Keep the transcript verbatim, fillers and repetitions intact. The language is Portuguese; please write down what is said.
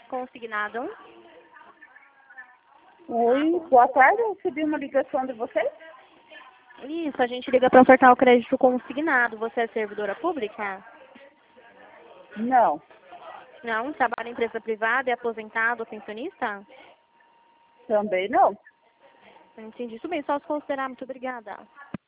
consignado. Oi, boa tarde. Eu recebi uma ligação de vocês? Isso, a gente liga para ofertar o crédito consignado. Você é servidora pública? Não, Não? Trabalha em empresa privada, é aposentado ou pensionista? também não. Entendi. Tudo bem, só se considerar. Muito obrigada.